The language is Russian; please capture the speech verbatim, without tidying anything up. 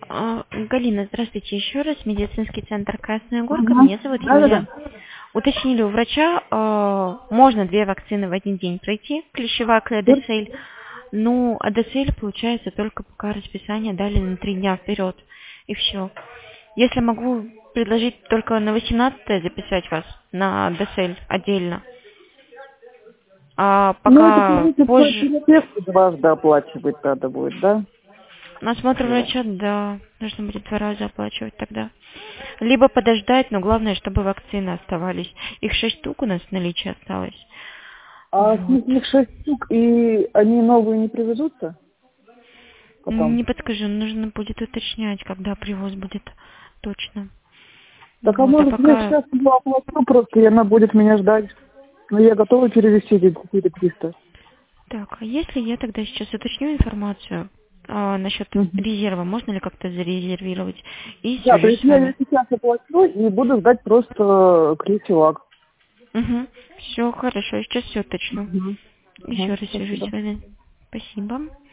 А, Галина, здравствуйте еще раз. Медицинский центр Красная Горка. Ага. Меня зовут Да, да, Юлия. да. Уточнили у врача, э, можно две вакцины в один день пройти, клещевак и Адесель. Ну, Адесель получается только пока расписание дали на три дня вперед. И все. Если могу предложить только на восемнадцатое записать вас на Адесель отдельно. А Ну, это пока смотрите, по позже... терапевту дважды оплачивать надо будет, да? На осмотр врача, да, нужно будет два раза оплачивать тогда. Либо подождать, но главное, чтобы вакцины оставались. Их шесть штук у нас в наличии осталось. А с Вот. них них шесть штук, и они новые не привезутся потом? Не подскажу, нужно будет уточнять, когда привоз будет точно. Так, а Вот, а может, я пока... сейчас его оплачу просто, и она будет меня ждать. Но я готова перевести эти четыре триста. Так, а если я тогда сейчас уточню информацию а, насчет Угу. резерва, можно ли как-то зарезервировать, и Да, то свяжусь есть с я ее вами. сейчас оплачу и буду ждать просто клещевак. Угу. Все хорошо, сейчас все уточню. Угу. Еще Угу. раз свяжусь Спасибо. с вами. Спасибо.